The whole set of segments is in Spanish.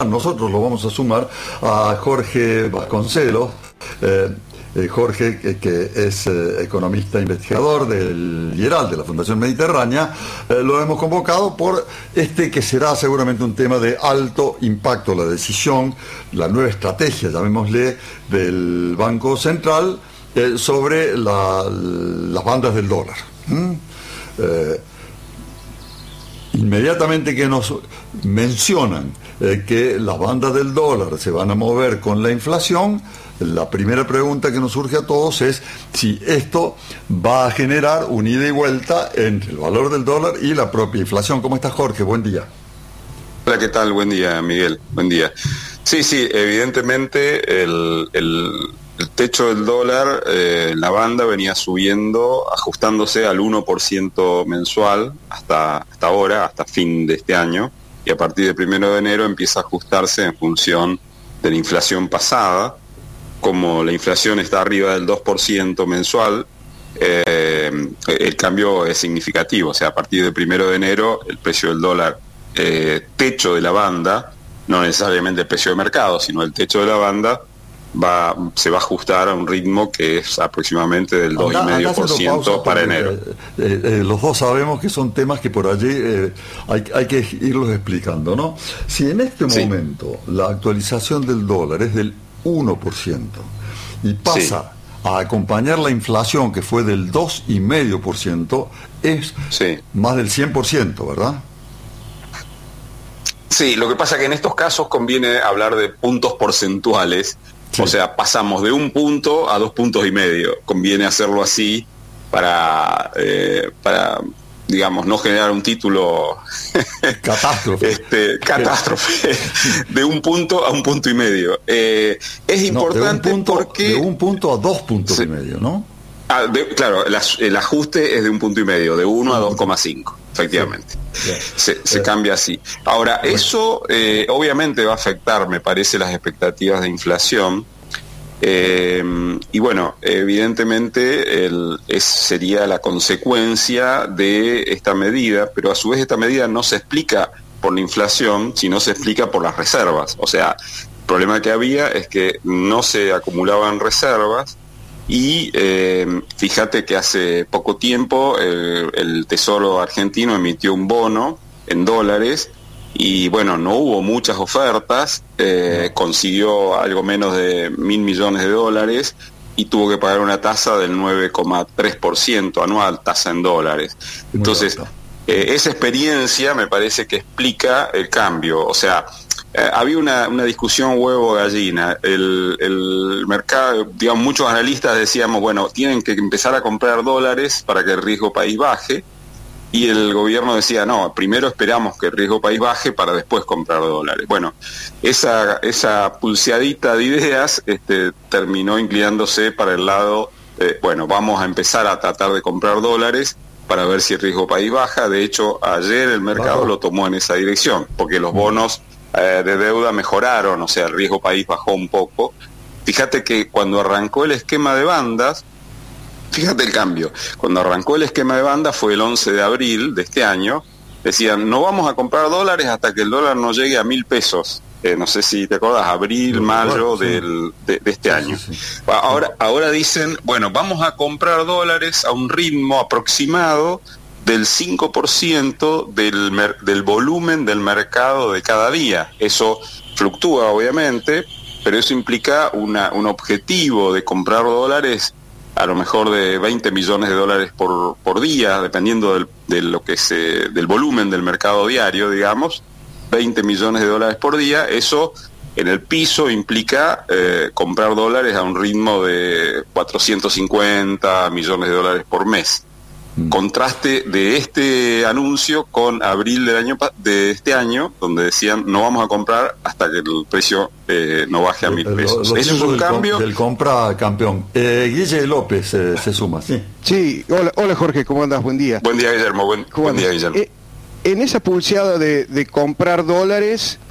nosotros lo vamos a sumar a Jorge Vasconcelos. Jorge, que es economista investigador del IERAL, de la Fundación Mediterránea. Lo hemos convocado por que será seguramente un tema de alto impacto, la decisión, la nueva estrategia, llamémosle, del Banco Central sobre las bandas del dólar. Inmediatamente que nos mencionan que las bandas del dólar se van a mover con la inflación, la primera pregunta que nos surge a todos es si esto va a generar un ida y vuelta entre el valor del dólar y la propia inflación. ¿Cómo estás, Jorge? Buen día. Hola, ¿qué tal? Buen día, Miguel. Buen día. Sí, evidentemente el techo del dólar, la banda venía subiendo, ajustándose al 1% mensual hasta ahora, hasta fin de este año, y a partir del 1 de enero empieza a ajustarse en función de la inflación pasada. Como la inflación está arriba del 2% mensual, el cambio es significativo. O sea, a partir del 1 de enero el precio del dólar techo de la banda, no necesariamente el precio de mercado, sino el techo de la banda, se va a ajustar a un ritmo que es aproximadamente del 2,5% para enero. Los dos sabemos que son temas que por allí hay que irlos explicando, ¿no? Si en este momento la actualización del dólar es del 1% y pasa a acompañar la inflación, que fue del 2,5%, es más del 100%, ¿verdad? Sí, lo que pasa es que en estos casos conviene hablar de puntos porcentuales. O sea, pasamos de 1 punto a 2,5 puntos. Conviene hacerlo así para digamos, no generar un título catástrofe de 1 punto a 1,5 puntos. Es importante porque... De 1 punto a 2,5 puntos, ¿no? Claro, el ajuste es de 1,5 puntos, de 1 a 2,5, efectivamente. Se cambia así. Ahora, eso obviamente va a afectar, me parece, las expectativas de inflación. Y bueno, evidentemente sería la consecuencia de esta medida, pero a su vez esta medida no se explica por la inflación, sino se explica por las reservas. O sea, el problema que había es que no se acumulaban reservas. Y fíjate que hace poco tiempo el Tesoro argentino emitió un bono en dólares y bueno, no hubo muchas ofertas, consiguió algo menos de $1.000 millones y tuvo que pagar una tasa del 9,3% anual, tasa en dólares. Entonces, esa experiencia me parece que explica el cambio. O sea, había una discusión huevo-gallina. El mercado, digamos, muchos analistas decíamos, bueno, tienen que empezar a comprar dólares para que el riesgo país baje, y el gobierno decía, no, primero esperamos que el riesgo país baje para después comprar dólares. Bueno, esa pulseadita de ideas terminó inclinándose para el lado, bueno, vamos a empezar a tratar de comprar dólares para ver si el riesgo país baja. De hecho, ayer el mercado lo tomó en esa dirección, porque los bonos de deuda mejoraron, o sea, el riesgo país bajó un poco. Fíjate que cuando arrancó el esquema de bandas, fíjate el cambio, cuando arrancó el esquema de bandas fue el 11 de abril de este año, decían, no vamos a comprar dólares hasta que el dólar no llegue a 1.000 pesos. No sé si te acordás, abril, mayo de este año. Ahora dicen, bueno, vamos a comprar dólares a un ritmo aproximado del 5% del volumen del mercado de cada día. Eso fluctúa, obviamente, pero eso implica un objetivo de comprar dólares a lo mejor de $20 millones por día, dependiendo del volumen del mercado diario, digamos, $20 millones por día. Eso en el piso implica comprar dólares a un ritmo de $450 millones por mes. Contraste de este anuncio con abril de este año, donde decían no vamos a comprar hasta que el precio no baje a 1.000 pesos. Eso es un cambio del compra campeón. Guille López se suma. Sí, hola Jorge, ¿cómo andas? Buen día. Buen día, Guillermo. Buen día, Guillermo. En esa pulseada de comprar dólares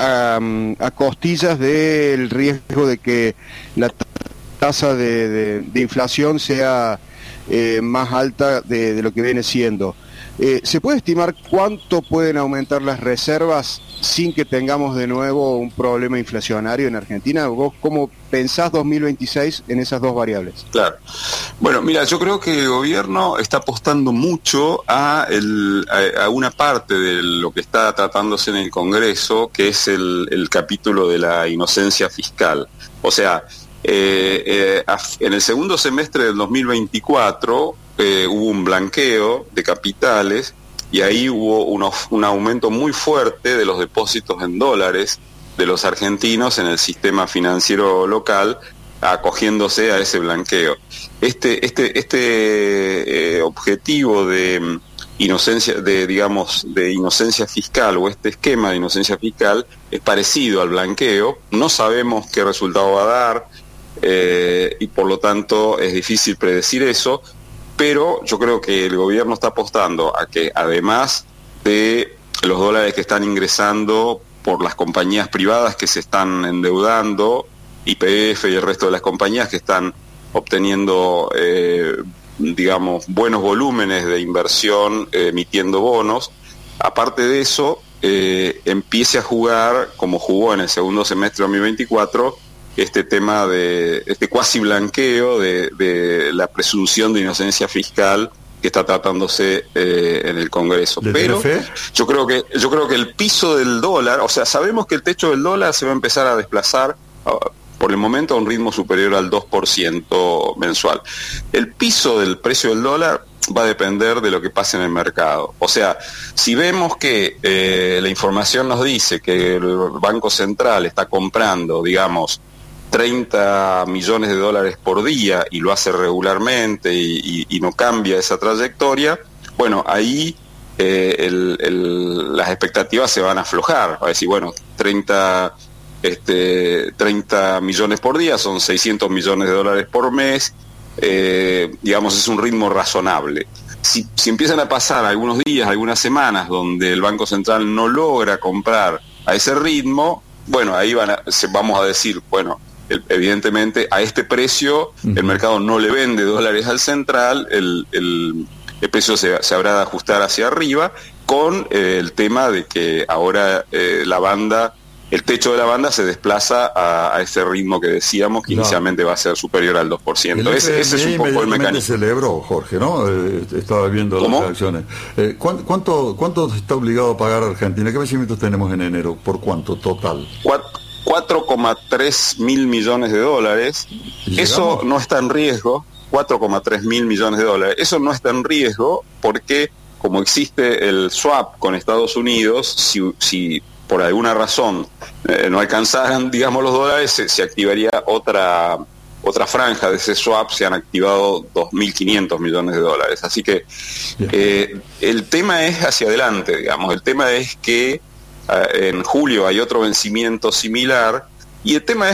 a costillas del riesgo de que la tasa de inflación sea más alta de lo que viene siendo. ¿Se puede estimar cuánto pueden aumentar las reservas sin que tengamos de nuevo un problema inflacionario en Argentina? ¿Vos cómo pensás 2026 en esas dos variables? Claro. Bueno, mira, yo creo que el gobierno está apostando mucho a una parte de lo que está tratándose en el Congreso, que es el capítulo de la inocencia fiscal. O sea, en el segundo semestre del 2024 hubo un blanqueo de capitales y ahí hubo un aumento muy fuerte de los depósitos en dólares de los argentinos en el sistema financiero local, acogiéndose a ese blanqueo. Este objetivo de inocencia, de inocencia fiscal, o este esquema de inocencia fiscal es parecido al blanqueo. No sabemos qué resultado va a dar, y por lo tanto es difícil predecir eso, pero yo creo que el gobierno está apostando a que, además de los dólares que están ingresando por las compañías privadas que se están endeudando, YPF y el resto de las compañías que están obteniendo buenos volúmenes de inversión emitiendo bonos, aparte de eso empiece a jugar, como jugó en el segundo semestre de 2024, este tema de este cuasi blanqueo de la presunción de inocencia fiscal que está tratándose en el Congreso. Pero yo creo que el piso del dólar, o sea, sabemos que el techo del dólar se va a empezar a desplazar por el momento a un ritmo superior al 2% mensual. El piso del precio del dólar va a depender de lo que pase en el mercado. O sea, si vemos que la información nos dice que el Banco Central está comprando, digamos, 30 millones de dólares por día y lo hace regularmente y no cambia esa trayectoria, bueno, ahí las expectativas se van a aflojar. Va a decir, bueno, 30 millones por día son 600 millones de dólares por mes, es un ritmo razonable. Si empiezan a pasar algunos días, algunas semanas donde el Banco Central no logra comprar a ese ritmo, bueno, ahí vamos a decir, bueno, evidentemente a este precio el mercado no le vende dólares al central, el precio se habrá de ajustar hacia arriba, con el tema de que ahora el techo de la banda se desplaza a ese ritmo que decíamos, que inicialmente va a ser superior al 2%. Ese es un poco el mecanismo. Celebró, Jorge, ¿no? Estaba viendo las reacciones. ¿Cuánto está obligado a pagar Argentina? ¿Qué vencimientos tenemos en enero? ¿Por cuánto total? 4,3 mil millones de dólares. Eso no está en riesgo. 4,3 mil millones de dólares. Eso no está en riesgo porque, como existe el swap con Estados Unidos, si por alguna razón no alcanzaran, digamos, los dólares, se activaría otra franja de ese swap. Se han activado 2.500 millones de dólares. Así que el tema es hacia adelante, digamos. El tema es que en julio hay otro vencimiento similar, y el tema es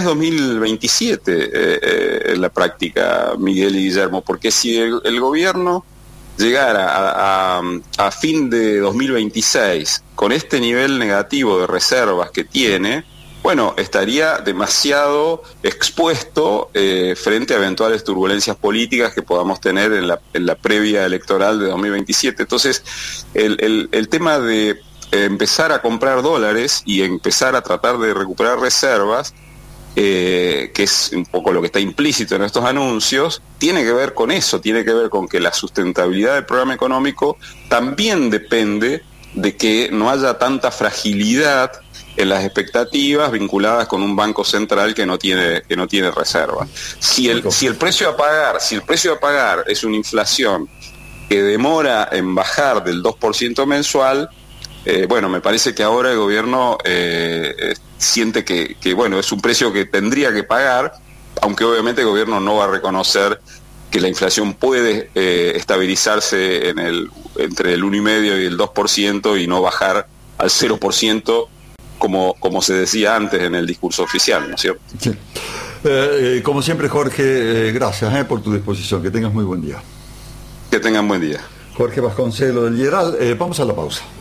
2027 en la práctica, Miguel y Guillermo, porque si el gobierno llegara a fin de 2026 con este nivel negativo de reservas que tiene, bueno, estaría demasiado expuesto frente a eventuales turbulencias políticas que podamos tener en la previa electoral de 2027. Entonces, el tema de empezar a comprar dólares y empezar a tratar de recuperar reservas, que es un poco lo que está implícito en estos anuncios, tiene que ver con eso, tiene que ver con que la sustentabilidad del programa económico también depende de que no haya tanta fragilidad en las expectativas vinculadas con un banco central que no tiene reserva. Si el precio a pagar es una inflación que demora en bajar del 2% mensual, bueno, me parece que ahora el gobierno siente que bueno, es un precio que tendría que pagar, aunque obviamente el gobierno no va a reconocer que la inflación puede estabilizarse entre el 1,5% y el 2% y no bajar al 0%, como se decía antes en el discurso oficial, ¿no es cierto? Sí. Como siempre, Jorge, gracias por tu disposición. Que tengas muy buen día. Que tengan buen día. Jorge Vasconcelos del Lieral. Vamos a la pausa.